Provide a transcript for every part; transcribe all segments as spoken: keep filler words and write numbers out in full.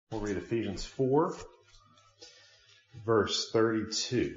We'll read Ephesians four, verse thirty-two.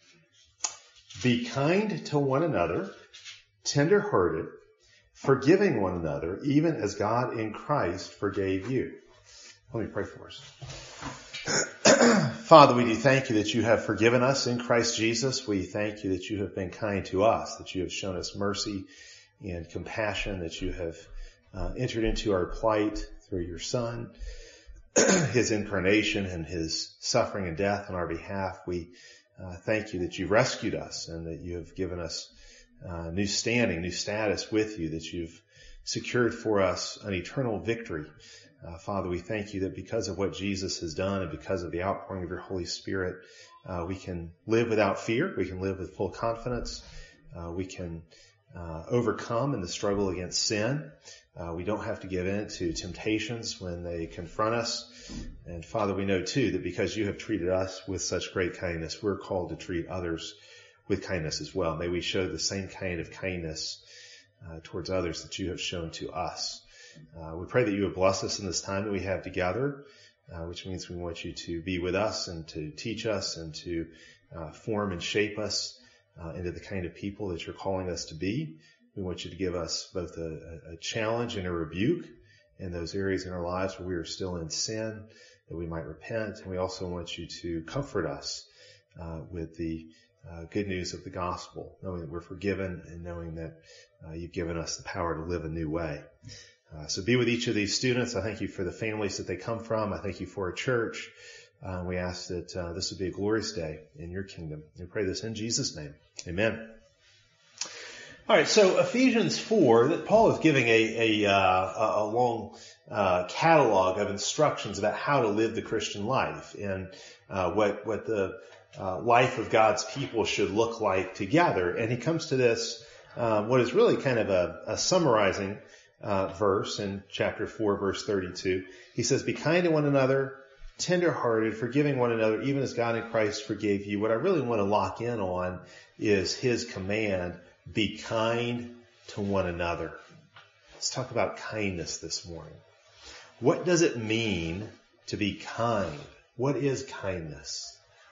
Be kind to one another, tender-hearted, forgiving one another, even as God in Christ forgave you. Let me pray for us. Father, we do thank you that you have forgiven us in Christ Jesus. We thank you that you have been kind to us, that you have shown us mercy and compassion, that you have uh, entered into our plight through your Son, his incarnation and his suffering and death on our behalf. We uh, thank you that you've rescued us and that you have given us uh, new standing, new status with you, that you've secured for us an eternal victory. Uh, Father, we thank you that because of what Jesus has done and because of the outpouring of your Holy Spirit, uh, we can live without fear. We can live with full confidence. Uh, we can uh, overcome in the struggle against sin. Uh, we don't have to give in to temptations when they confront us. And Father, we know too that because you have treated us with such great kindness, we're called to treat others with kindness as well. May we show the same kind of kindness uh, towards others that you have shown to us. Uh, we pray that you would bless us in this time that we have together, uh, which means we want you to be with us and to teach us and to uh, form and shape us uh, into the kind of people that you're calling us to be. We want you to give us both a, a challenge and a rebuke in those areas in our lives where we are still in sin, that we might repent. And we also want you to comfort us uh, with the uh, good news of the gospel, knowing that we're forgiven and knowing that uh, you've given us the power to live a new way. Uh, so be with each of these students. I thank you for the families that they come from. I thank you for our church. Uh, we ask that uh, this would be a glorious day in your kingdom. We pray this in Jesus' name. Amen. All right, so Ephesians four, that Paul is giving a a, uh, a long uh, catalog of instructions about how to live the Christian life and uh, what what the uh, life of God's people should look like together. And he comes to this, uh, what is really kind of a, a summarizing uh, verse in chapter four, verse thirty-two. He says, "Be kind to one another, tender-hearted, forgiving one another, even as God in Christ forgave you." What I really want to lock in on is his command, be kind to one another. Let's talk about kindness this morning. What does it mean to be kind? What is kindness?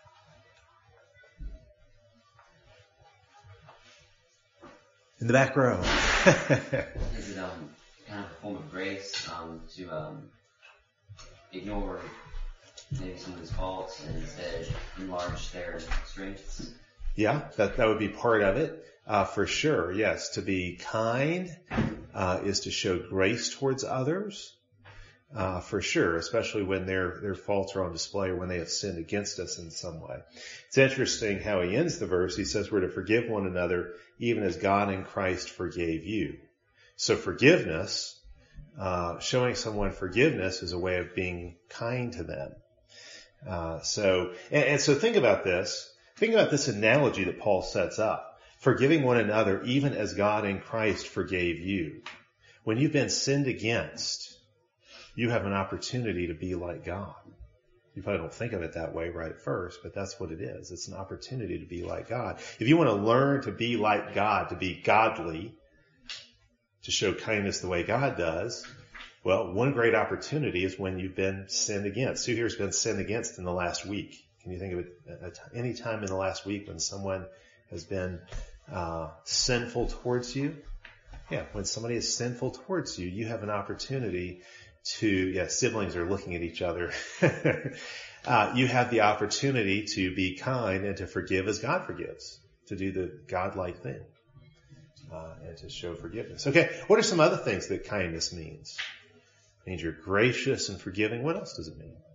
In the back row. Is it um, kind of a form of grace um, to um, ignore maybe some of his faults and instead enlarge their strengths? Yeah, that, that would be part of it. Uh, for sure, yes. To be kind uh, is to show grace towards others, uh, for sure, especially when their their faults are on display or when they have sinned against us in some way. It's interesting how he ends the verse. He says we're to forgive one another even as God in Christ forgave you. So forgiveness, uh, showing someone forgiveness is a way of being kind to them. Uh, so, and, and so think about this. Think about this analogy that Paul sets up. Forgiving one another even as God in Christ forgave you. When you've been sinned against, you have an opportunity to be like God. You probably don't think of it that way right at first, but that's what it is. It's an opportunity to be like God. If you want to learn to be like God, to be godly, to show kindness the way God does, well, one great opportunity is when you've been sinned against. Who here has been sinned against in the last week? Can you think of it any time in the last week when someone has been uh, sinful towards you? Yeah, when somebody is sinful towards you, you have an opportunity to, yeah, siblings are looking at each other. uh, you have the opportunity to be kind and to forgive as God forgives, to do the God-like thing, uh, and to show forgiveness. Okay, what are some other things that kindness means? It means you're gracious and forgiving. What else does it mean?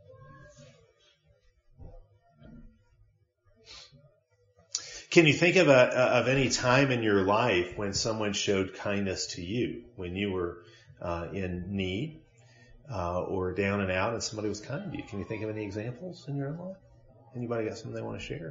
Can you think of a, of any time in your life when someone showed kindness to you, when you were uh, in need uh, or down and out and somebody was kind to you? Can you think of any examples in your own life? Anybody got something they want to share?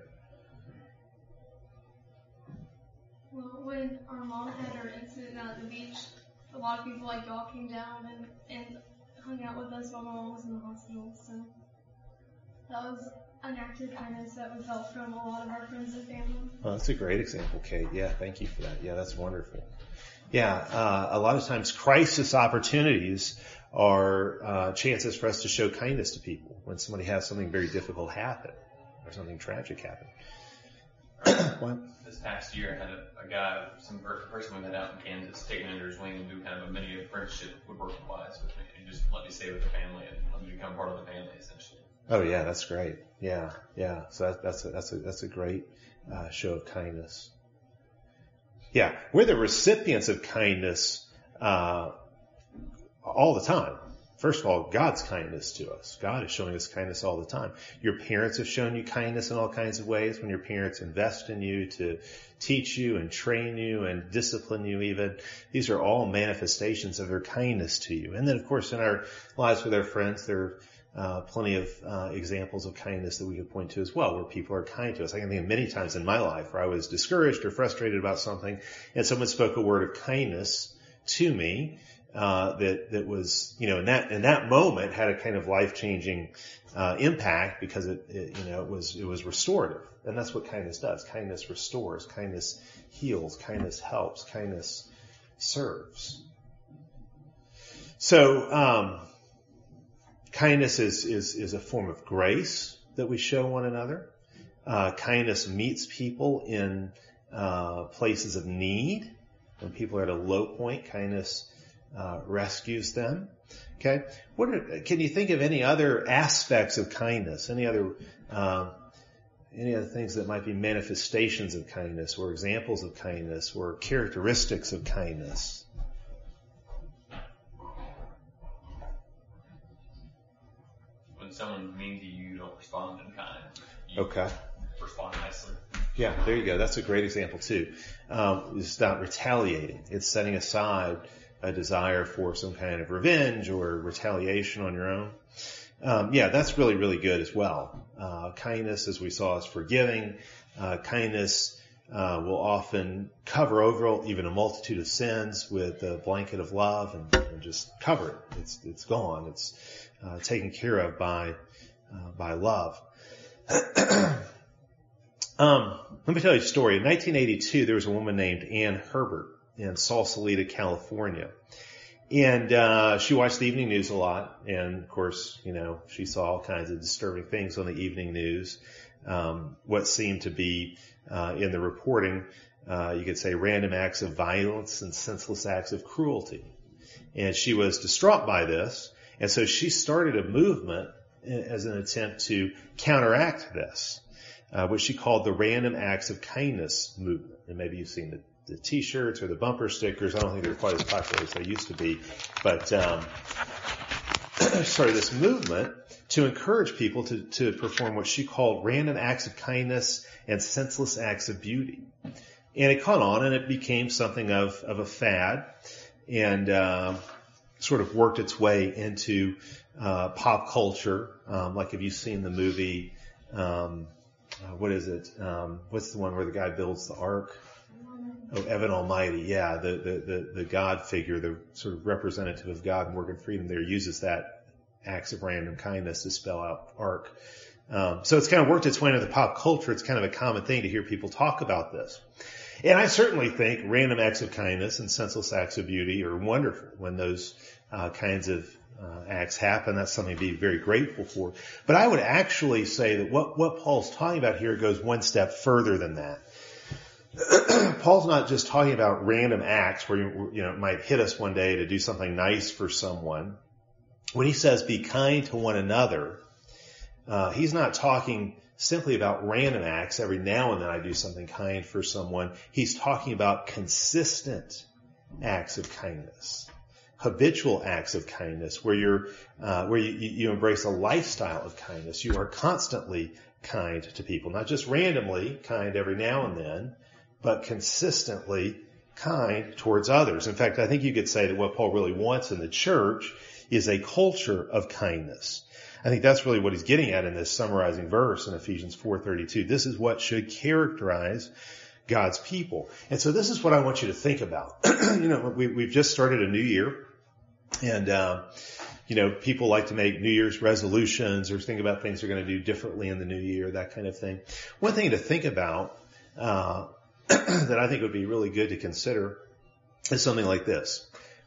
Well, when our mom had her incident at the beach, a lot of people like y'all came down and, and hung out with us while my mom was in the hospital, so that was an act of kindness that we felt from a lot of our friends and family. Oh, that's a great example, Kate. Yeah, thank you for that. Yeah, that's wonderful. Yeah, uh, a lot of times crisis opportunities are uh, chances for us to show kindness to people when somebody has something very difficult happen or something tragic happen. What? This past year, I had a, a guy, some per- person we met out in Kansas, taken under his wing and do kind of a mini apprenticeship woodworking wise with me. And just let me stay with the family and let me become part of the family, essentially. Oh yeah, that's great. Yeah, yeah. So that, that's a, that's a that's a great uh, show of kindness. Yeah, we're the recipients of kindness uh, all the time. First of all, God's kindness to us. God is showing us kindness all the time. Your parents have shown you kindness in all kinds of ways. When your parents invest in you to teach you and train you and discipline you even, these are all manifestations of their kindness to you. And then, of course, in our lives with our friends, there are uh, plenty of uh, examples of kindness that we could point to as well, where people are kind to us. I can think of many times in my life where I was discouraged or frustrated about something, and someone spoke a word of kindness to me. Uh, that, that was, you know, in that, in that moment had a kind of life-changing, uh, impact because it, it, you know, it was, it was restorative. And that's what kindness does. Kindness restores, kindness heals, kindness helps, kindness serves. So, um, kindness is, is, is a form of grace that we show one another. Uh, kindness meets people in, uh, places of need. When people are at a low point, kindness Uh, rescues them. Okay. What are, can you think of any other aspects of kindness? Any other, um, any other things that might be manifestations of kindness or examples of kindness or characteristics of kindness? When someone's mean to you, you don't respond in kind. You Okay. respond nicely. Yeah, there you go. That's a great example too. Um, it's not retaliating. It's setting aside a desire for some kind of revenge or retaliation on your own. Um, yeah, that's really, really good as well. Uh, kindness, as we saw, is forgiving. Uh, kindness uh, will often cover over even a multitude of sins with a blanket of love and, and just cover it. It's it's gone. It's uh, taken care of by uh, by love. um, let me tell you a story. In nineteen eighty-two, there was a woman named Ann Herbert in Sausalito, California. And, uh, she watched the evening news a lot. And of course, you know, she saw all kinds of disturbing things on the evening news. Um, what seemed to be, uh, in the reporting, uh, you could say random acts of violence and senseless acts of cruelty. And she was distraught by this. And so she started a movement as an attempt to counteract this, uh, which she called the Random Acts of Kindness movement. And maybe you've seen the the t-shirts or the bumper stickers. I don't think they're quite as popular as they used to be, but, um, started this movement to encourage people to, to perform what she called random acts of kindness and senseless acts of beauty. And it caught on and it became something of, of a fad and, um, sort of worked its way into, uh, pop culture. Um, like have you seen the movie, um, uh, what is it? Um, what's the one where the guy builds the ark? Oh, Evan Almighty, yeah, the, the, the, the God figure, the sort of representative of God, Morgan Freeman there uses that acts of random kindness to spell out ark. Um, so it's kind of worked its way into the pop culture. It's kind of a common thing to hear people talk about this. And I certainly think random acts of kindness and senseless acts of beauty are wonderful when those uh, kinds of uh, acts happen. That's something to be very grateful for. But I would actually say that what, what Paul's talking about here goes one step further than that. Paul's not just talking about random acts where you, you know, it might hit us one day to do something nice for someone. When he says be kind to one another, uh, he's not talking simply about random acts. Every now and then I do something kind for someone. He's talking about consistent acts of kindness, habitual acts of kindness, where you're, uh, where you, you embrace a lifestyle of kindness. You are constantly kind to people, not just randomly kind every now and then, but consistently kind towards others. In fact, I think you could say that what Paul really wants in the church is a culture of kindness. I think that's really what he's getting at in this summarizing verse in Ephesians four thirty-two. This is what should characterize God's people. And so this is what I want you to think about. you know, we, we've just started a new year, and uh, you know, people like to make New Year's resolutions or think about things they're going to do differently in the new year, that kind of thing. One thing to think about uh that I think would be really good to consider is something like this.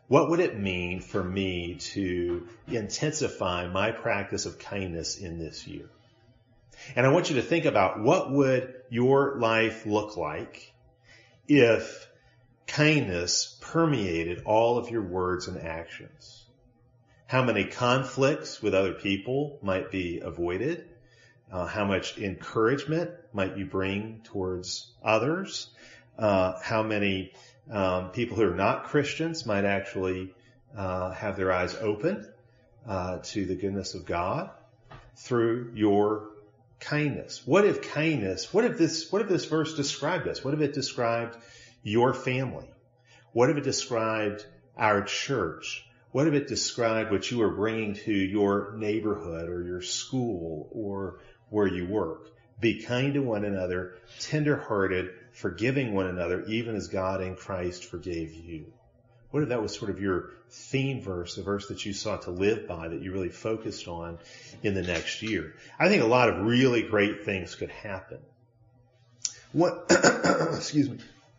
What would it mean for me to intensify my practice of kindness in this year? And I want you to think about what would your life look like if kindness permeated all of your words and actions. How many conflicts with other people might be avoided? Uh, how much encouragement might you bring towards others? Uh, how many um, people who are not Christians might actually uh, have their eyes open uh, to the goodness of God through your kindness? What if kindness, what if this, what if this verse described us? What if it described your family? What if it described our church? What if it described what you are bringing to your neighborhood or your school or where you work? Be kind to one another, tender-hearted, forgiving one another, even as God in Christ forgave you. What if that was sort of your theme verse, the verse that you sought to live by, that you really focused on in the next year? I think a lot of really great things could happen. What, excuse me.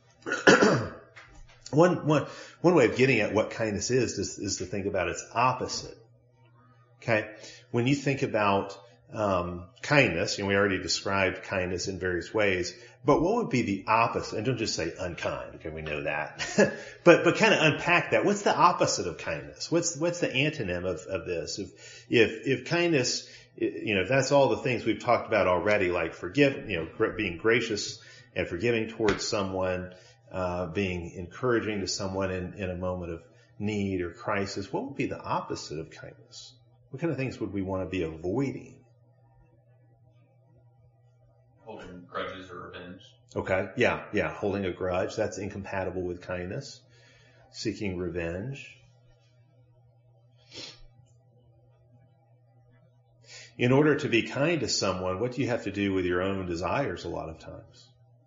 one, one, one way of getting at what kindness is, is, is to think about its opposite. Okay? When you think about Um, kindness, and we already described kindness in various ways, but what would be the opposite? And don't just say unkind, okay, we know that. but, but kind of unpack that. What's the opposite of kindness? What's, what's the antonym of, of this? If, if, if kindness, you know, if that's all the things we've talked about already, like forgive, you know, being gracious and forgiving towards someone, uh, being encouraging to someone in, in a moment of need or crisis, what would be the opposite of kindness? What kind of things would we want to be avoiding? Holding grudges or revenge. Okay, yeah, yeah, holding a grudge, that's incompatible with kindness. Seeking revenge. In order to be kind to someone, what do you have to do with your own desires a lot of times?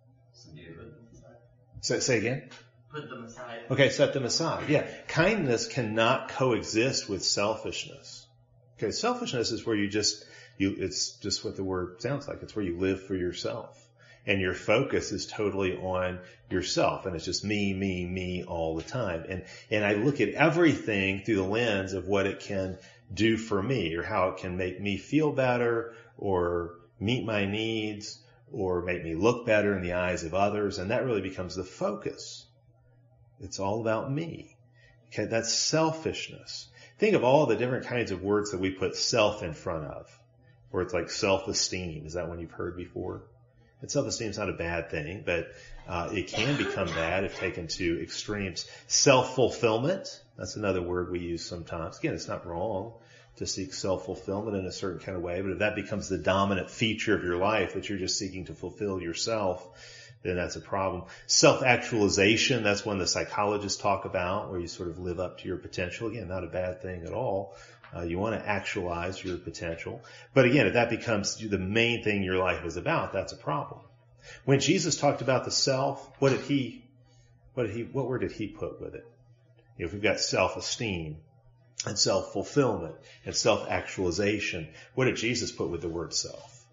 Say, say again? Put them aside. Okay, set them aside. Yeah, kindness cannot coexist with selfishness. Okay, selfishness is where you just You, it's just what the word sounds like. It's where you live for yourself. And your focus is totally on yourself. And it's just me, me, me all the time. And, and I look at everything through the lens of what it can do for me or how it can make me feel better or meet my needs or make me look better in the eyes of others. And that really becomes the focus. It's all about me. Okay, that's selfishness. Think of all the different kinds of words that we put self in front of. Or it's like self-esteem. Is that one you've heard before? And self-esteem is not a bad thing, but uh, it can become bad if taken to extremes. Self-fulfillment, that's another word we use sometimes. Again, it's not wrong to seek self-fulfillment in a certain kind of way, but if that becomes the dominant feature of your life, that you're just seeking to fulfill yourself, then that's a problem. Self-actualization, that's one the psychologists talk about, where you sort of live up to your potential. Again, not a bad thing at all. Uh, you want to actualize your potential. But again, if that becomes the main thing your life is about, that's a problem. When Jesus talked about the self, what did he, what did he, what word did he put with it? You know, if we've got self-esteem and self-fulfillment and self-actualization, what did Jesus put with the word self?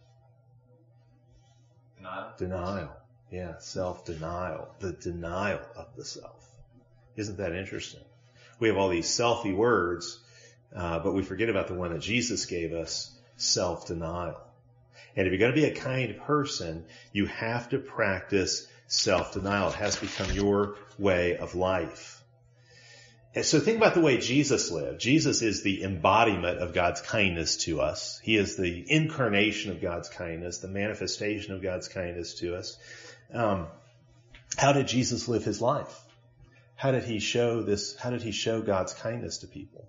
Denial. Denial. Yeah, self-denial. The denial of the self. Isn't that interesting? We have all these selfie words, Uh, but we forget about the one that Jesus gave us, self-denial. And if you're going to be a kind person, you have to practice self-denial. It has to become your way of life. And so think about the way Jesus lived. Jesus is the embodiment of God's kindness to us. He is the incarnation of God's kindness, the manifestation of God's kindness to us. Um, how did Jesus live his life? How did he show this? How did he show God's kindness to people?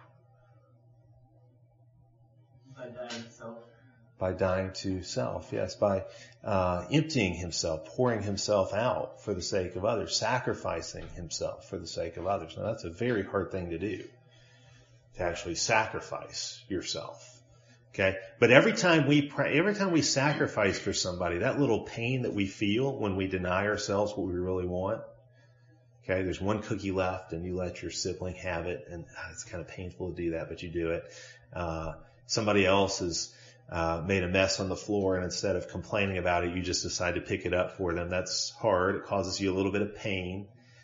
By dying to self. By dying to self, yes. By uh, emptying himself, pouring himself out for the sake of others, sacrificing himself for the sake of others. Now that's a very hard thing to do, to actually sacrifice yourself. Okay, but every time we every time we sacrifice for somebody, that little pain that we feel when we deny ourselves what we really want. Okay, there's one cookie left, and you let your sibling have it, and it's kind of painful to do that, but you do it. Uh, somebody else has uh, made a mess on the floor, and instead of complaining about it, you just decide to pick it up for them. That's hard. It causes you a little bit of pain.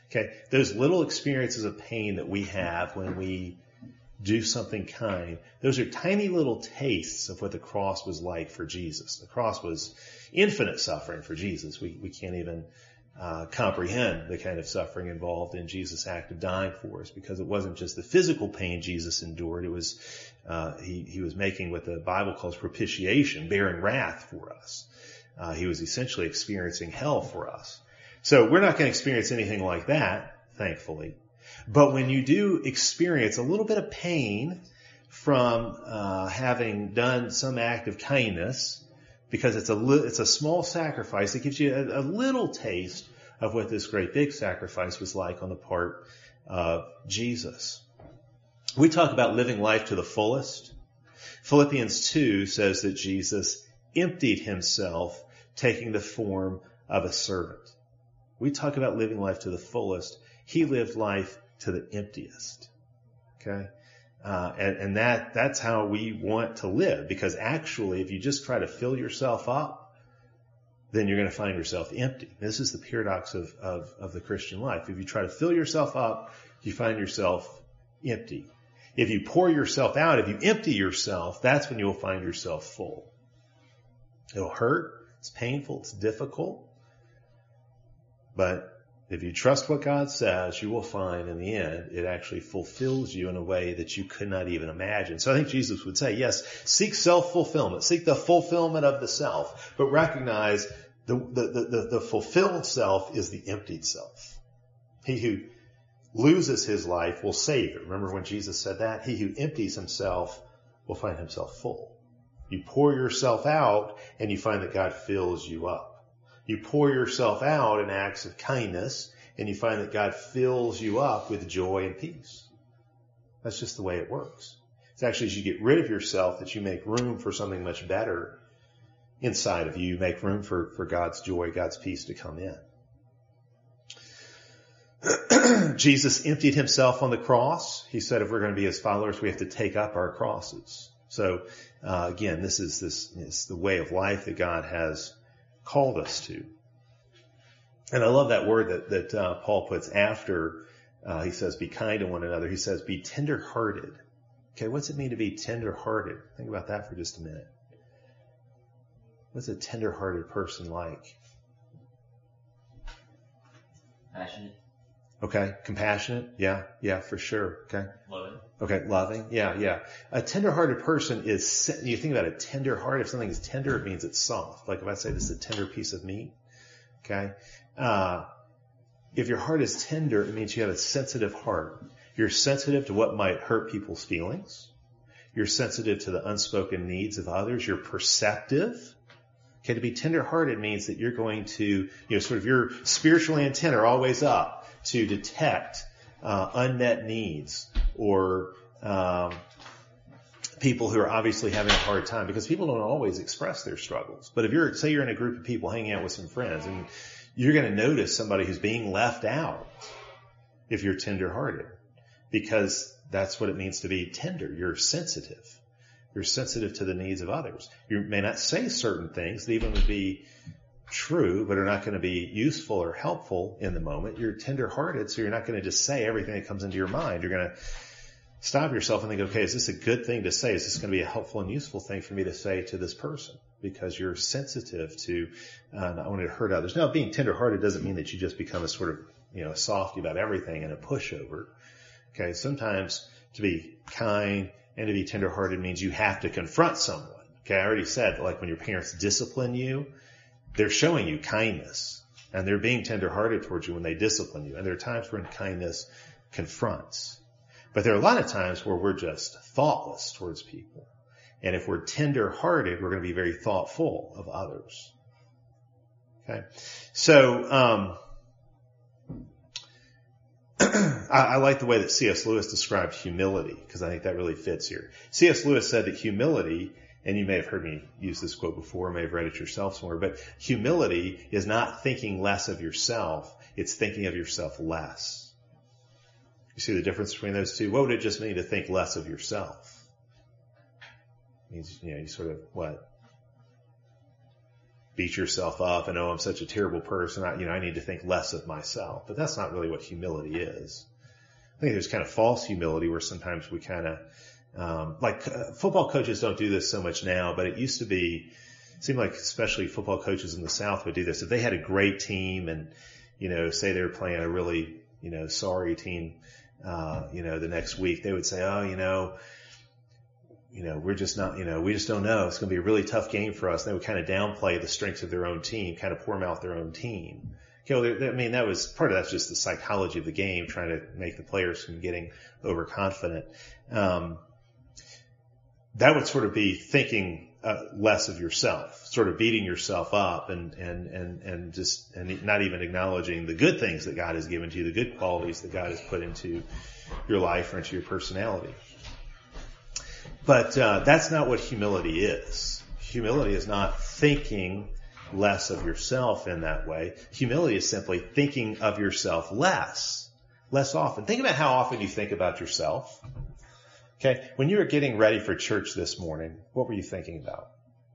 Okay. Those little experiences of pain that we have when we do something kind, those are tiny little tastes of what the cross was like for Jesus. The cross was infinite suffering for Jesus. We, we can't even uh, comprehend the kind of suffering involved in Jesus' act of dying for us, because it wasn't just the physical pain Jesus endured. It was, uh, he, he was making what the Bible calls propitiation, bearing wrath for us. Uh, he was essentially experiencing hell for us. So we're not going to experience anything like that, thankfully. But when you do experience a little bit of pain from uh, having done some act of kindness, because it's a li- it's a small sacrifice, it gives you a, a little taste of what this great big sacrifice was like on the part of Jesus. We talk about living life to the fullest. Philippians two says that Jesus emptied himself, taking the form of a servant. We talk about living life to the fullest. He lived life to the emptiest. Okay? Uh, and, and that, that's how we want to live, because actually, if you just try to fill yourself up, then you're going to find yourself empty. This is the paradox of, of, of the Christian life. If you try to fill yourself up, you find yourself empty. If you pour yourself out, if you empty yourself, that's when you'll find yourself full. It'll hurt. It's painful. It's difficult. But if you trust what God says, you will find in the end it actually fulfills you in a way that you could not even imagine. So I think Jesus would say, yes, seek self-fulfillment. Seek the fulfillment of the self. But recognize the, the, the, the fulfilled self is the emptied self. He who loses his life will save it. Remember when Jesus said that? He who empties himself will find himself full. You pour yourself out and you find that God fills you up. You pour yourself out in acts of kindness, and you find that God fills you up with joy and peace. That's just the way it works. It's actually as you get rid of yourself that you make room for something much better inside of you. You make room for, for God's joy, God's peace to come in. Jesus emptied himself on the cross. He said if we're going to be his followers, we have to take up our crosses. So, uh, again, this is this is the way of life that God has called us to. And I love that word that, that uh, Paul puts after uh, he says, be kind to one another. He says, be tender-hearted. Okay, what's it mean to be tender-hearted? Think about that for just a minute. What's a tender-hearted person like? Passionate. Okay, compassionate. Yeah, yeah, for sure. Okay. Loving. Okay, loving. Yeah, yeah. A tender-hearted person is, you think about a tender heart, if something is tender, it means it's soft. Like if I say this is a tender piece of meat, okay? Uh, if your heart is tender, it means you have a sensitive heart. You're sensitive to what might hurt people's feelings. You're sensitive to the unspoken needs of others. You're perceptive. Okay, to be tender-hearted means that you're going to, you know, sort of your spiritual antenna are always up to detect uh, unmet needs or um, people who are obviously having a hard time, because people don't always express their struggles. But if you're, say you're in a group of people hanging out with some friends and you're going to notice somebody who's being left out if you're tender-hearted, because that's what it means to be tender. You're sensitive. You're sensitive to the needs of others. You may not say certain things that even would be true, but are not going to be useful or helpful in the moment. You're tender-hearted, so you're not going to just say everything that comes into your mind. You're going to stop yourself and think, okay, is this a good thing to say? Is this going to be a helpful and useful thing for me to say to this person? Because you're sensitive to uh, not wanting to hurt others. Now, being tender-hearted doesn't mean that you just become a sort of, you know, softy about everything and a pushover. Okay, sometimes to be kind and to be tender-hearted means you have to confront someone. Okay, I already said, like when your parents discipline you, they're showing you kindness, and they're being tender-hearted towards you when they discipline you. And there are times when kindness confronts. But there are a lot of times where we're just thoughtless towards people. And if we're tender-hearted, we're going to be very thoughtful of others. Okay? So, um, I, I like the way that C S Lewis described humility, because I think that really fits here. C S Lewis said that humility, and you may have heard me use this quote before, may have read it yourself somewhere, but humility is not thinking less of yourself, it's thinking of yourself less. You see the difference between those two? What would it just mean to think less of yourself? It means, you know, you sort of, what? beat yourself up and, oh, I'm such a terrible person. I, you know, I need to think less of myself. But that's not really what humility is. I think there's kind of false humility where sometimes we kind of, um, like uh, football coaches don't do this so much now, but it used to be, it seemed like especially football coaches in the South would do this. If they had a great team and, you know, say they were playing a really, you know, sorry team, uh, you know, the next week, they would say, oh, you know, you know, we're just not, you know, we just don't know. It's going to be a really tough game for us. And they would kind of downplay the strengths of their own team, kind of poor mouth their own team. You know, I mean, that was part of that's just the psychology of the game, trying to make the players from getting overconfident. Um, that would sort of be thinking uh, less of yourself, sort of beating yourself up and, and, and, and just, and not even acknowledging the good things that God has given to you, the good qualities that God has put into your life or into your personality. But, uh, that's not what humility is. Humility is not thinking less of yourself in that way. Humility is simply thinking of yourself less, less often. Think about how often you think about yourself. Okay. When you were getting ready for church this morning, what were you thinking about?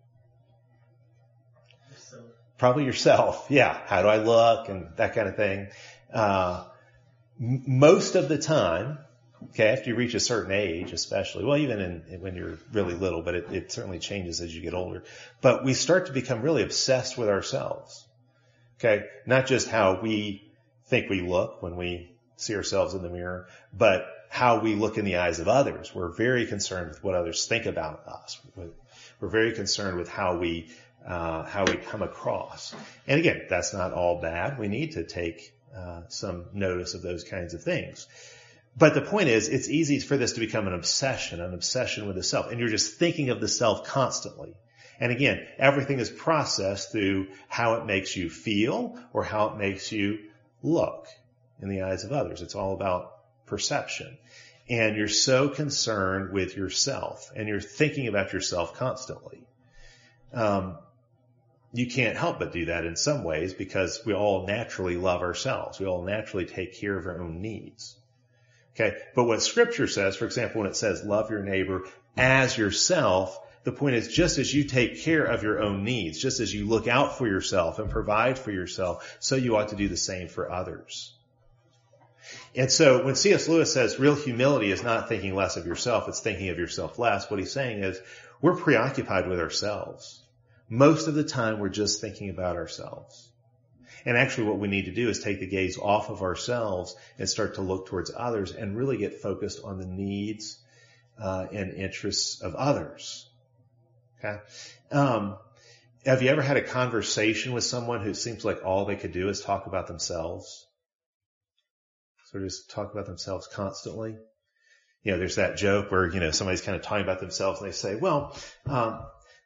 Yourself. Probably yourself. Yeah. How do I look and that kind of thing. Uh, m- most of the time, okay, after you reach a certain age, especially, well, even in, when you're really little, but it, it certainly changes as you get older. But we start to become really obsessed with ourselves. Okay, not just how we think we look when we see ourselves in the mirror, but how we look in the eyes of others. We're very concerned with what others think about us. We're very concerned with how we uh, how we come across. And again, that's not all bad. We need to take uh, some notice of those kinds of things. But the point is, it's easy for this to become an obsession, an obsession with the self. And you're just thinking of the self constantly. And again, everything is processed through how it makes you feel or how it makes you look in the eyes of others. It's all about perception. And you're so concerned with yourself and you're thinking about yourself constantly. Um, you can't help but do that in some ways because we all naturally love ourselves. We all naturally take care of our own needs. Okay. But what scripture says, for example, when it says love your neighbor as yourself, the point is just as you take care of your own needs, just as you look out for yourself and provide for yourself, so you ought to do the same for others. And so when C S Lewis says real humility is not thinking less of yourself, it's thinking of yourself less, what he's saying is we're preoccupied with ourselves. Most of the time we're just thinking about ourselves. And actually what we need to do is take the gaze off of ourselves and start to look towards others and really get focused on the needs uh, and interests of others. Okay. Um, have you ever had a conversation with someone who seems like all they could do is talk about themselves? Sort of just talk about themselves constantly? You know, there's that joke where, you know, somebody's kind of talking about themselves and they say, well, um,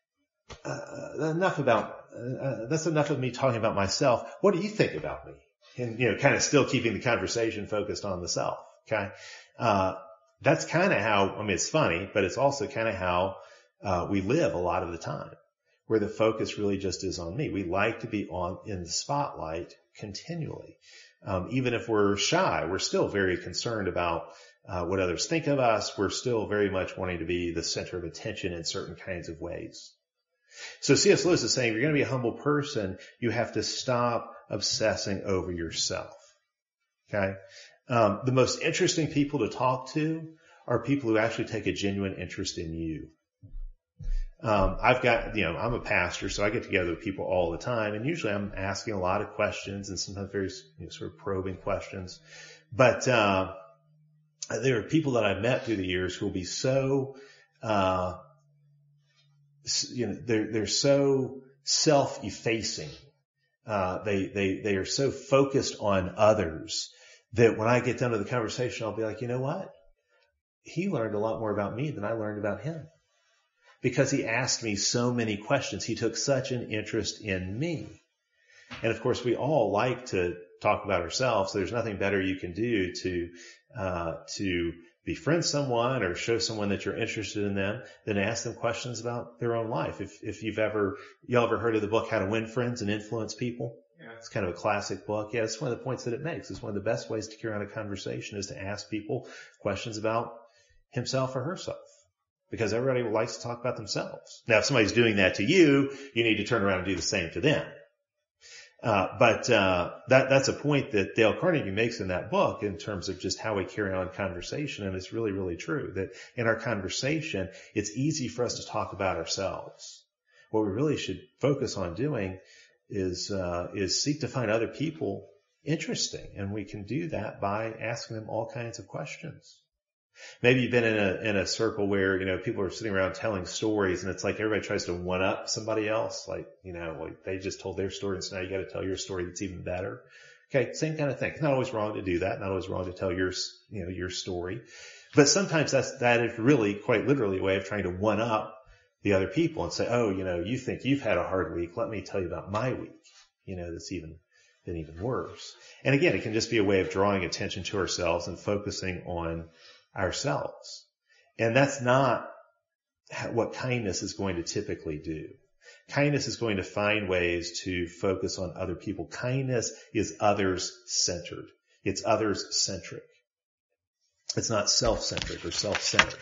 uh, enough about Uh, that's enough of me talking about myself. What do you think about me? And, you know, kind of still keeping the conversation focused on the self. Okay. Uh, that's kind of how, I mean, it's funny, but it's also kind of how, uh, we live a lot of the time where the focus really just is on me. We like to be on in the spotlight continually. Um, even if we're shy, we're still very concerned about, uh, what others think of us. We're still very much wanting to be the center of attention in certain kinds of ways. So C S Lewis is saying, if you're going to be a humble person, you have to stop obsessing over yourself. Okay. Um, the most interesting people to talk to are people who actually take a genuine interest in you. Um, I've got, you know, I'm a pastor, so I get together with people all the time, and usually I'm asking a lot of questions and sometimes very, you know, sort of probing questions. But, uh, there are people that I've met through the years who will be so, uh, you know, they're, they're so self-effacing. Uh, they, they, they are so focused on others that when I get done with the conversation, I'll be like, you know what? He learned a lot more about me than I learned about him because he asked me so many questions. He took such an interest in me. And of course, we all like to talk about ourselves. So there's nothing better you can do to, uh, to befriend someone or show someone that you're interested in them than ask them questions about their own life. If, if you've ever, y'all ever heard of the book, How to Win Friends and Influence People? Yeah. It's kind of a classic book. Yeah, it's one of the points that it makes. It's one of the best ways to carry on a conversation is to ask people questions about himself or herself. because everybody likes to talk about themselves. Now, if somebody's doing that to you, you need to turn around and do the same to them. Uh, but, uh, that, that's a point that Dale Carnegie makes in that book in terms of just how we carry on conversation. And it's really, really true that in our conversation, it's easy for us to talk about ourselves. What we really should focus on doing is, uh, is seek to find other people interesting. And we can do that by asking them all kinds of questions. Maybe you've been in a, in a circle where, you know, people are sitting around telling stories and it's like everybody tries to one up somebody else. Like, you know, like they just told their story and so now you got to tell your story that's even better. Okay. Same kind of thing. It's not always wrong to do that. Not always wrong to tell your, you know, your story. But sometimes that's, that is really quite literally a way of trying to one up the other people and say, oh, you know, you think you've had a hard week. Let me tell you about my week. You know, that's even, been even worse. And again, it can just be a way of drawing attention to ourselves and focusing on ourselves. And that's not what kindness is going to typically do. Kindness is going to find ways to focus on other people. Kindness is others-centered. It's others-centric. It's not self-centric or self-centered.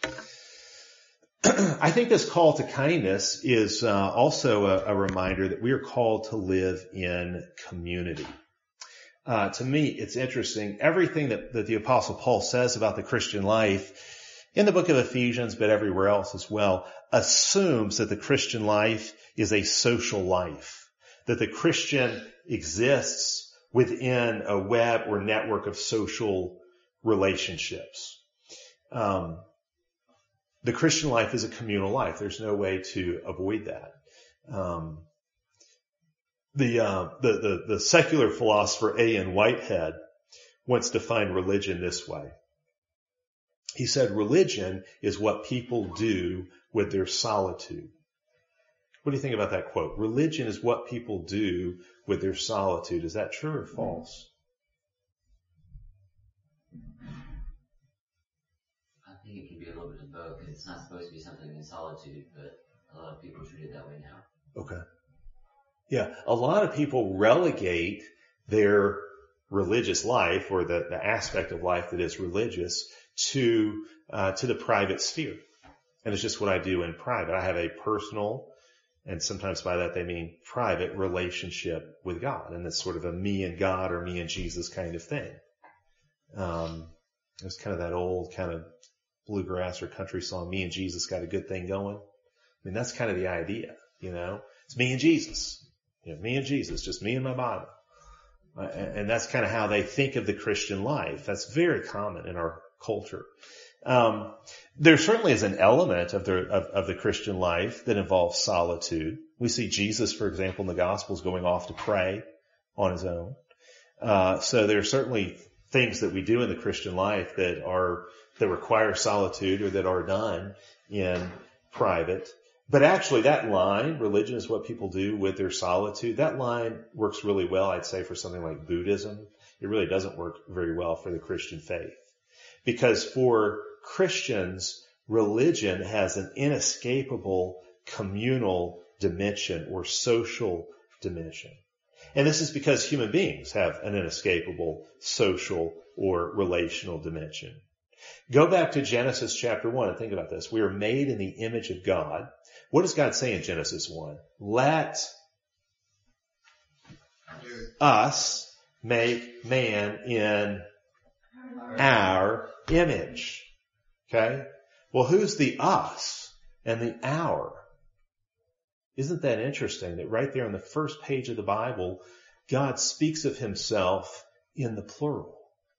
I think this call to kindness is uh, also a, a reminder that we are called to live in community. Uh, to me, it's interesting. Everything that, that the Apostle Paul says about the Christian life in the book of Ephesians, but everywhere else as well, assumes that the Christian life is a social life, that the Christian exists within a web or network of social relationships. Um, the Christian life is a communal life. There's no way to avoid that. Um, The, uh, the, the, the secular philosopher A N Whitehead once defined religion this way. He said, religion is what people do with their solitude. What do you think about that quote? Religion is what people do with their solitude. Is that true or false? I think it can be a little bit of both, because it's not supposed to be something in solitude, but a lot of people treat it that way now. Okay. Yeah, a lot of people relegate their religious life or the, the aspect of life that is religious to uh, to the private sphere. And it's just what I do in private. I have a personal, and sometimes by that they mean private relationship with God. And it's sort of a me and God or me and Jesus kind of thing. Um, it's kind of that old kind of bluegrass or country song, me and Jesus got a good thing going. I mean, that's kind of the idea, you know. It's me and Jesus. You know, me and Jesus, just me and my Bible. Uh, and, and that's kind of how they think of the Christian life. That's very common in our culture. Um, there certainly is an element of the, of, of the Christian life that involves solitude. We see Jesus, for example, in the Gospels going off to pray on his own. Uh, so there are certainly things that we do in the Christian life that are, that require solitude or that are done in private. But actually that line, religion is what people do with their solitude, that line works really well, I'd say, for something like Buddhism. It really doesn't work very well for the Christian faith. Because for Christians, religion has an inescapable communal dimension or social dimension. And this is because human beings have an inescapable social or relational dimension. Go back to Genesis chapter one and think about this. We are made in the image of God. What does God say in Genesis one? Let us make man in our image. Okay? Well, who's the us and the our? Isn't that interesting that right there on the first page of the Bible, God speaks of himself in the plural?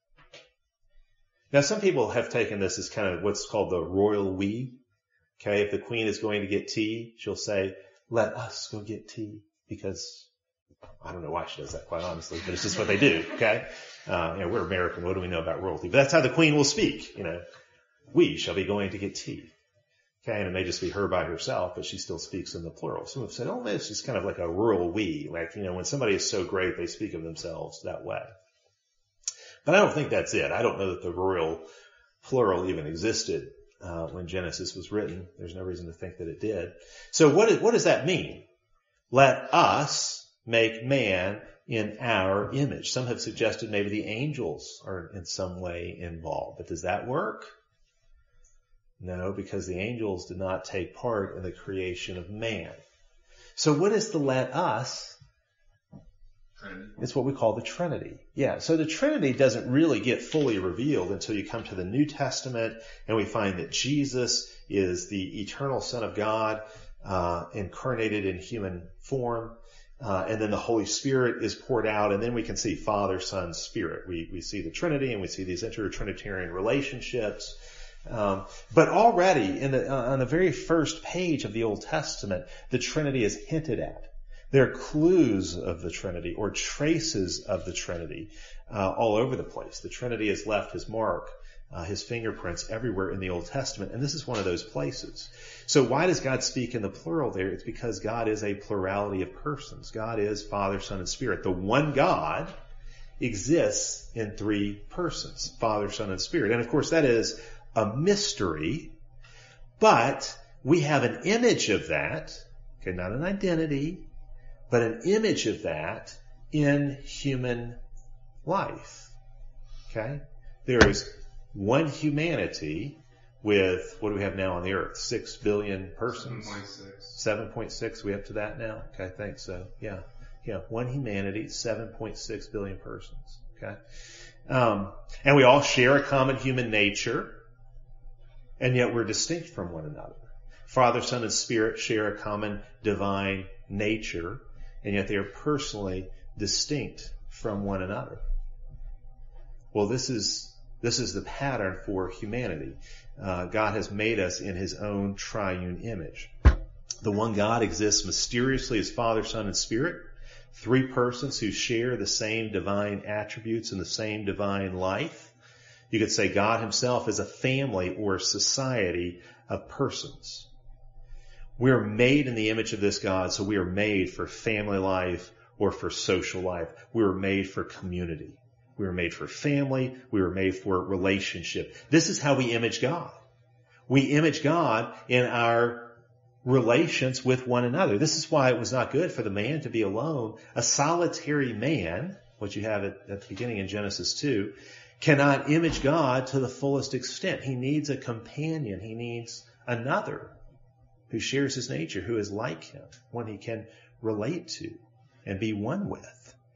Now, some people have taken this as kind of what's called the royal we. Okay, if the queen is going to get tea, she'll say, let us go get tea, because I don't know why she does that, quite honestly, but it's just what they do, okay? Uh, you know, we're American, what do we know about royalty? But that's how the queen will speak, you know. We shall be going to get tea. Okay, and it may just be her by herself, but she still speaks in the plural. Some have said, oh, it's just kind of like a royal we, like, you know, when somebody is so great, they speak of themselves that way. But I don't think that's it. I don't know that the royal plural even existed uh, when Genesis was written. There's no reason to think that it did. So what, is, what does that mean? Let us make man in our image. Some have suggested maybe the angels are in some way involved. But does that work? No, because the angels did not take part in the creation of man. So what is the let us? Trinity. It's what we call the Trinity. Yeah, so the Trinity doesn't really get fully revealed until you come to the New Testament and we find that Jesus is the eternal Son of God, uh, incarnated in human form. Uh, and then the Holy Spirit is poured out, and then we can see Father, Son, Spirit. We we see the Trinity, and we see these inter-Trinitarian relationships. Um, but already in the uh, on the very first page of the Old Testament, the Trinity is hinted at. There are clues of the Trinity or traces of the Trinity uh, all over the place. The Trinity has left his mark, uh, his fingerprints everywhere in the Old Testament, and this is one of those places. So why does God speak in the plural there? It's because God is a plurality of persons. God is Father, Son, and Spirit. The one God exists in three persons, Father, Son, and Spirit. And of course that is a mystery, but we have an image of that, okay, not an identity, but an image of that in human life. Okay? There is one humanity with, what do we have now on the earth? Six billion persons. seven point six. seven point six, we up to that now? Okay, I think so. Yeah. Yeah. One humanity, seven point six billion persons. Okay. Um, and we all share a common human nature, and yet we're distinct from one another. Father, Son, and Spirit share a common divine nature, and yet they are personally distinct from one another. Well, this is, this is the pattern for humanity. Uh, God has made us in his own triune image. The one God exists mysteriously as Father, Son, and Spirit. Three persons who share the same divine attributes and the same divine life. You could say God himself is a family or a society of persons. We are made in the image of this God, so we are made for family life or for social life. We were made for community. We were made for family. We were made for relationship. This is how we image God. We image God in our relations with one another. This is why it was not good for the man to be alone. A solitary man, what you have at, at the beginning in Genesis two, cannot image God to the fullest extent. He needs a companion. He needs another who shares his nature, who is like him, one he can relate to and be one with.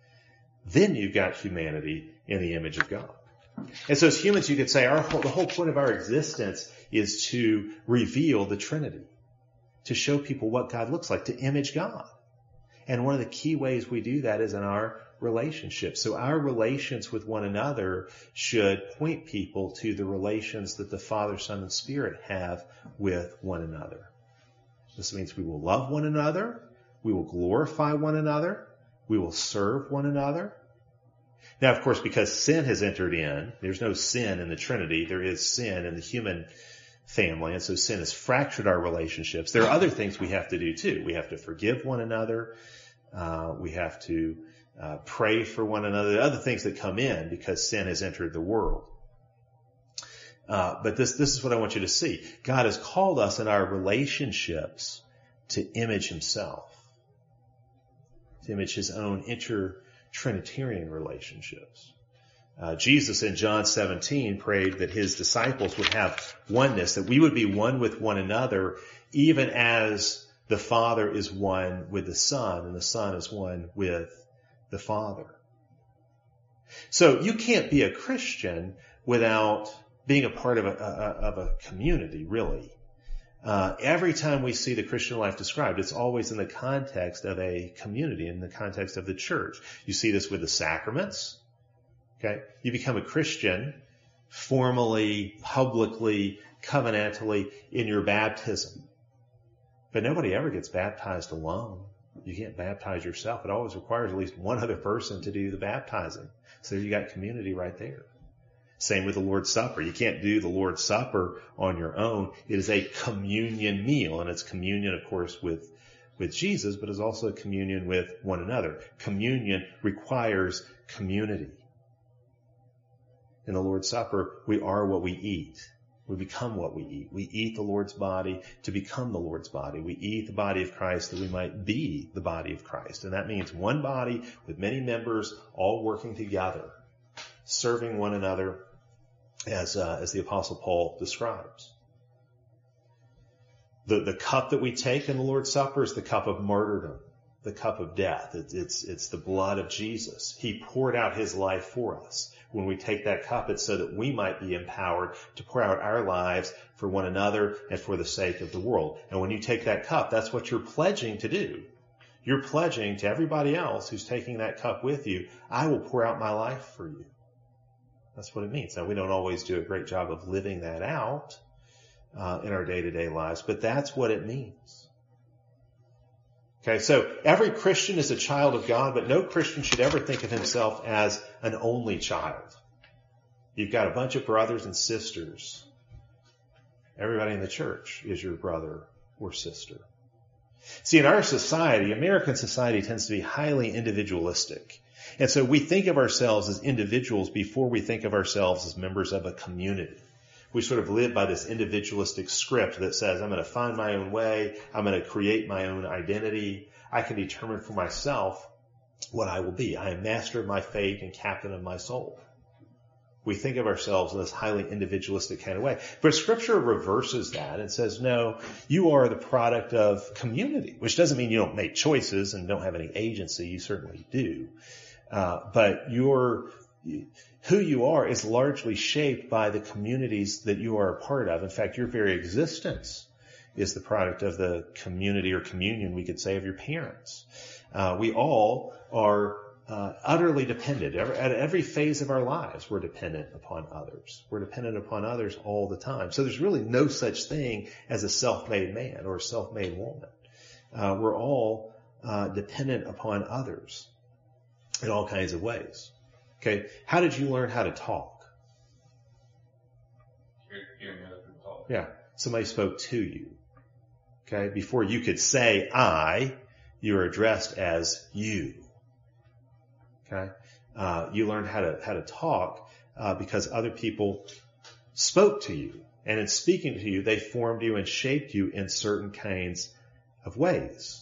Then you've got humanity in the image of God. And so as humans, you could say our whole, the whole point of our existence is to reveal the Trinity, to show people what God looks like, to image God. And one of the key ways we do that is in our relationships. So our relations with one another should point people to the relations that the Father, Son, and Spirit have with one another. This means we will love one another, we will glorify one another, we will serve one another. Now, of course, because sin has entered in, there's no sin in the Trinity, there is sin in the human family, and so sin has fractured our relationships. There are other things we have to do too. We have to forgive one another, uh, we have to uh, pray for one another. There are other things that come in because sin has entered the world. Uh, but this, this is what I want you to see. God has called us in our relationships to image himself, to image his own inter-Trinitarian relationships. Uh, Jesus in John seventeen prayed that his disciples would have oneness, that we would be one with one another, even as the Father is one with the Son and the Son is one with the Father. So you can't be a Christian without being a part of a, a, of a community, really. Uh, every time we see the Christian life described, it's always in the context of a community, in the context of the church. You see this with the sacraments. Okay? You become a Christian formally, publicly, covenantally in your baptism. But nobody ever gets baptized alone. You can't baptize yourself. It always requires at least one other person to do the baptizing. So you got community right there. Same with the Lord's Supper. You can't do the Lord's Supper on your own. It is a communion meal, and it's communion, of course, with, with Jesus, but it's also a communion with one another. Communion requires community. In the Lord's Supper, we are what we eat. We become what we eat. We eat the Lord's body to become the Lord's body. We eat the body of Christ that we might be the body of Christ. And that means one body with many members all working together, serving one another, as uh, as the Apostle Paul describes. The, the cup that we take in the Lord's Supper is the cup of martyrdom, the cup of death. It's, it's, it's the blood of Jesus. He poured out his life for us. When we take that cup, it's so that we might be empowered to pour out our lives for one another and for the sake of the world. And when you take that cup, that's what you're pledging to do. You're pledging to everybody else who's taking that cup with you, I will pour out my life for you. That's what it means. Now, we don't always do a great job of living that out uh, in our day-to-day lives, but that's what it means. Okay, so every Christian is a child of God, but no Christian should ever think of himself as an only child. You've got a bunch of brothers and sisters. Everybody in the church is your brother or sister. See, in our society, American society tends to be highly individualistic. And so we think of ourselves as individuals before we think of ourselves as members of a community. We sort of live by this individualistic script that says, I'm going to find my own way. I'm going to create my own identity. I can determine for myself what I will be. I am master of my fate and captain of my soul. We think of ourselves in this highly individualistic kind of way. But Scripture reverses that and says, no, you are the product of community, which doesn't mean you don't make choices and don't have any agency. You certainly do. Uh, but you're, who you are is largely shaped by the communities that you are a part of. In fact, your very existence is the product of the community or communion, we could say, of your parents. Uh, we all are uh, utterly dependent. Every, at every phase of our lives, we're dependent upon others. We're dependent upon others all the time. So there's really no such thing as a self-made man or a self-made woman. Uh, we're all uh, dependent upon others in all kinds of ways. Okay, how did you learn how to talk? Hearing other people talk. Yeah, somebody spoke to you. Okay, before you could say I, you were addressed as you. Okay, uh, you learned how to how to talk uh, because other people spoke to you, and in speaking to you, they formed you and shaped you in certain kinds of ways.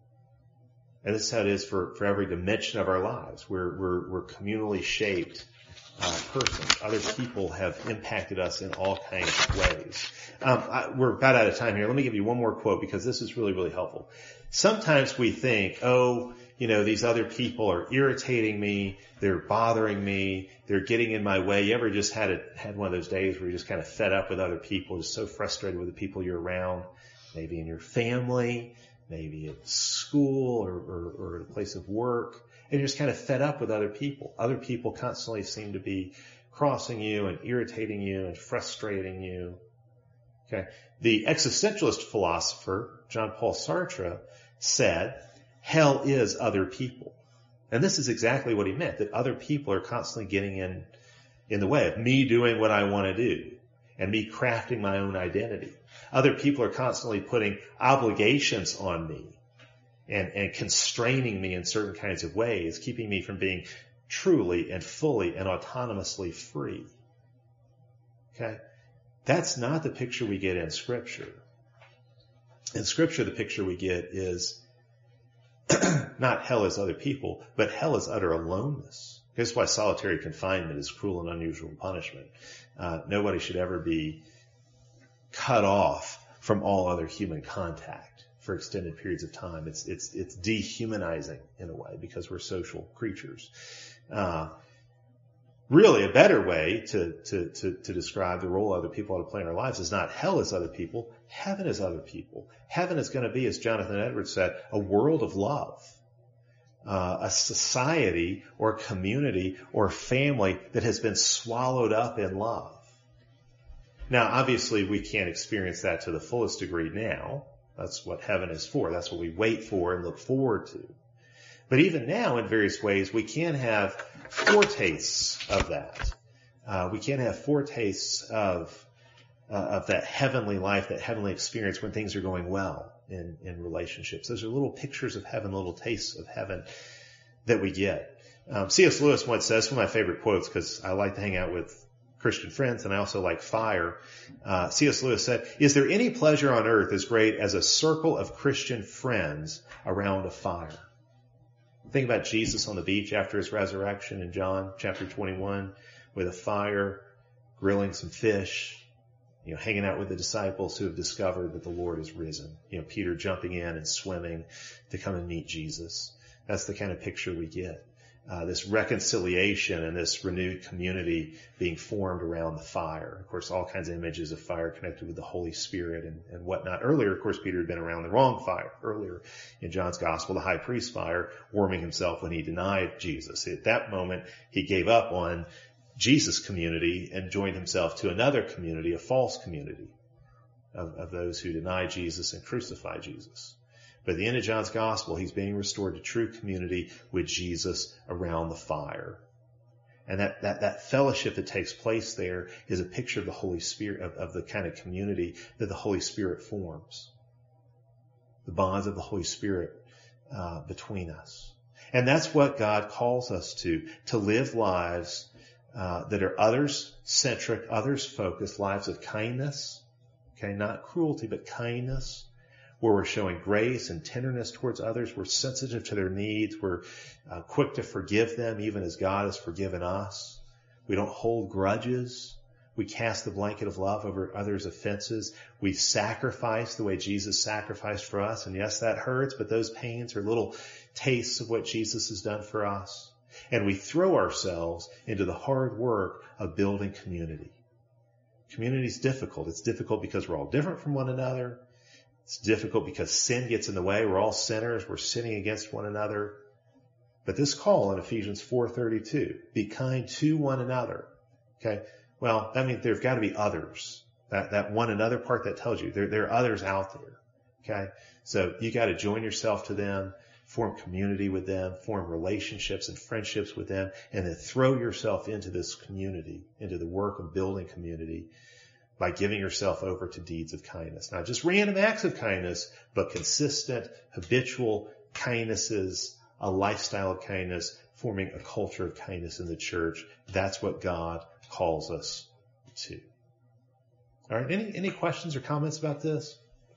And this is how it is for, for every dimension of our lives. We're, we're, we're communally shaped uh, persons. Other people have impacted us in all kinds of ways. Um, I, we're about out of time here. Let me give you one more quote because this is really, really helpful. Sometimes we think, oh, you know, these other people are irritating me. They're bothering me. They're getting in my way. You ever just had a, had one of those days where you're just kind of fed up with other people, just so frustrated with the people you're around, maybe in your family, maybe at school or, or, or at a place of work, and you're just kind of fed up with other people. Other people constantly seem to be crossing you and irritating you and frustrating you. Okay. The existentialist philosopher, Jean-Paul Sartre, said, hell is other people. And this is exactly what he meant, that other people are constantly getting in, in the way of me doing what I want to do and me crafting my own identity. Other people are constantly putting obligations on me and, and constraining me in certain kinds of ways, keeping me from being truly and fully and autonomously free. Okay? That's not the picture we get in Scripture. In Scripture, the picture we get is not hell is other people, but hell is utter aloneness. Here's why solitary confinement is cruel and unusual punishment. Uh, nobody should ever be cut off from all other human contact for extended periods of time. It's it's it's dehumanizing in a way because we're social creatures. Uh, really, a better way to, to to to describe the role other people ought to play in our lives is not hell is other people, heaven is other people. Heaven is going to be, as Jonathan Edwards said, a world of love. Uh, a society or community or family that has been swallowed up in love. Now, obviously, we can't experience that to the fullest degree now. That's what heaven is for. That's what we wait for and look forward to. But even now, in various ways, we can have foretastes of that. Uh, we can have foretastes of uh, of that heavenly life, that heavenly experience when things are going well in, in relationships. Those are little pictures of heaven, little tastes of heaven that we get. Um, C S Lewis once says, one of my favorite quotes, because I like to hang out with Christian friends and I also like fire. Uh, C S Lewis said, is there any pleasure on earth as great as a circle of Christian friends around a fire? Think about Jesus on the beach after his resurrection in John chapter twenty-one with a fire, grilling some fish, you know, hanging out with the disciples who have discovered that the Lord is risen. You know, Peter jumping in and swimming to come and meet Jesus. That's the kind of picture we get. Uh, this reconciliation and this renewed community being formed around the fire. Of course, all kinds of images of fire connected with the Holy Spirit and, and whatnot. Earlier, of course, Peter had been around the wrong fire. Earlier in John's Gospel, the high priest's fire, warming himself when he denied Jesus. At that moment, he gave up on Jesus' community and joined himself to another community, a false community of, of those who deny Jesus and crucify Jesus. But at the end of John's Gospel, he's being restored to true community with Jesus around the fire. And that, that, that fellowship that takes place there is a picture of the Holy Spirit, of, of the kind of community that the Holy Spirit forms. The bonds of the Holy Spirit uh, between us. And that's what God calls us to, to live lives uh, that are others-centric, others-focused, lives of kindness, okay, not cruelty, but kindness, where we're showing grace and tenderness towards others. We're sensitive to their needs. We're uh, quick to forgive them, even as God has forgiven us. We don't hold grudges. We cast the blanket of love over others' offenses. We sacrifice the way Jesus sacrificed for us. And yes, that hurts, but those pains are little tastes of what Jesus has done for us. And we throw ourselves into the hard work of building community. Community is difficult. It's difficult because we're all different from one another. It's difficult because sin gets in the way. We're all sinners. We're sinning against one another. But this call in Ephesians four thirty-two, be kind to one another. Okay. Well, that means there's got to be others. That, that one another part that tells you there, there are others out there. Okay. So you got to join yourself to them, form community with them, form relationships and friendships with them, and then throw yourself into this community, into the work of building community, by giving yourself over to deeds of kindness. Not just random acts of kindness, but consistent, habitual kindnesses, a lifestyle of kindness, forming a culture of kindness in the church. That's what God calls us to. All right, any, any questions or comments about this?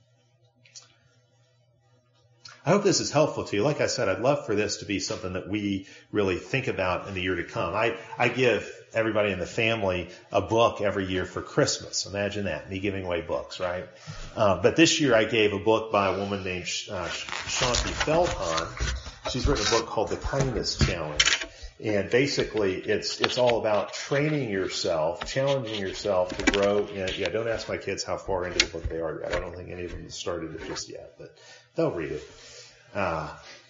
I hope this is helpful to you. Like I said, I'd love for this to be something that we really think about in the year to come. I, I give everybody in the family a book every year for Christmas. Imagine that, me giving away books, right? Uh, but this year I gave a book by a woman named uh, Shaunti Feldhahn. She's written a book called The Kindness Challenge. And basically it's, it's all about training yourself, challenging yourself to grow. In, yeah, don't ask my kids how far into the book they are. I don't think any of them started it just yet, but they'll read it. Uh,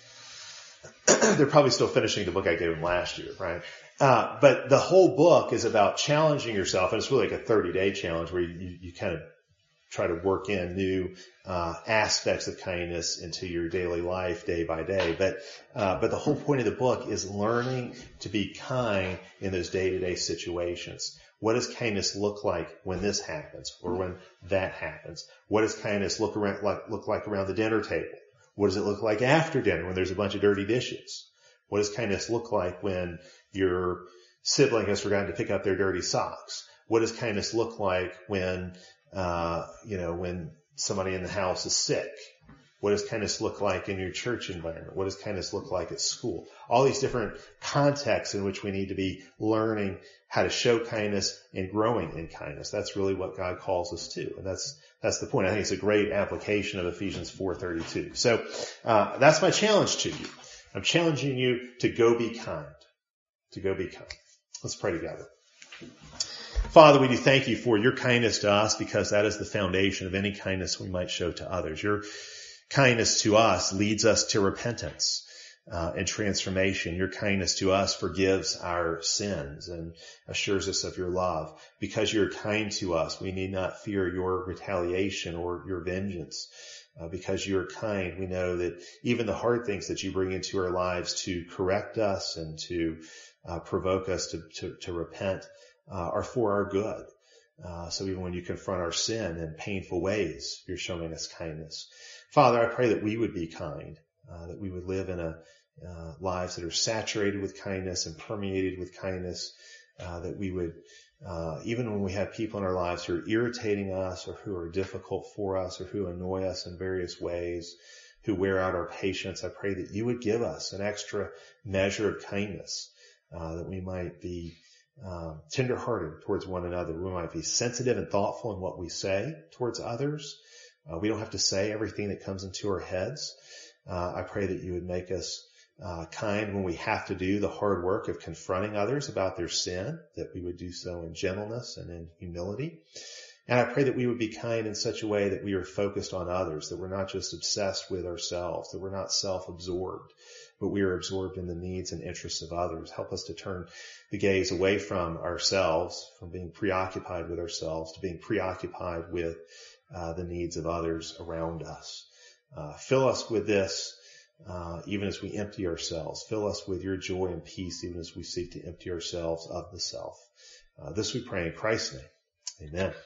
they're probably still finishing the book I gave them last year, right? Uh, but the whole book is about challenging yourself, and it's really like a thirty-day challenge where you, you, you kind of try to work in new uh, aspects of kindness into your daily life day by day. But uh, but the whole point of the book is learning to be kind in those day-to-day situations. What does kindness look like when this happens or when that happens? What does kindness look around like look like around the dinner table? What does it look like after dinner when there's a bunch of dirty dishes? What does kindness look like when your sibling has forgotten to pick up their dirty socks? What does kindness look like when, uh, you know, when somebody in the house is sick? What does kindness look like in your church environment? What does kindness look like at school? All these different contexts in which we need to be learning how to show kindness and growing in kindness. That's really what God calls us to. And that's, that's the point. I think it's a great application of Ephesians four thirty-two. So, uh, that's my challenge to you. I'm challenging you to go be kind. To go be kind. Let's pray together. Father, we do thank you for your kindness to us, because that is the foundation of any kindness we might show to others. Your kindness to us leads us to repentance uh, and transformation. Your kindness to us forgives our sins and assures us of your love. Because you're kind to us, we need not fear your retaliation or your vengeance. Uh, because you're kind, we know that even the hard things that you bring into our lives to correct us and to uh, provoke us to, to, to repent uh, are for our good. Uh, so even when you confront our sin in painful ways, you're showing us kindness. Father, I pray that we would be kind, uh, that we would live in a uh, lives that are saturated with kindness and permeated with kindness, uh, that we would, uh, even when we have people in our lives who are irritating us or who are difficult for us or who annoy us in various ways, who wear out our patience, I pray that you would give us an extra measure of kindness, uh, that we might be um, tenderhearted towards one another. We might be sensitive and thoughtful in what we say towards others. Uh, we don't have to say everything that comes into our heads. Uh, I pray that you would make us uh, kind when we have to do the hard work of confronting others about their sin, that we would do so in gentleness and in humility. And I pray that we would be kind in such a way that we are focused on others, that we're not just obsessed with ourselves, that we're not self-absorbed, but we are absorbed in the needs and interests of others. Help us to turn the gaze away from ourselves, from being preoccupied with ourselves, to being preoccupied with uh, the needs of others around us. Uh, fill us with this, uh, even as we empty ourselves. Fill us with your joy and peace, even as we seek to empty ourselves of the self. Uh, this we pray in Christ's name. Amen.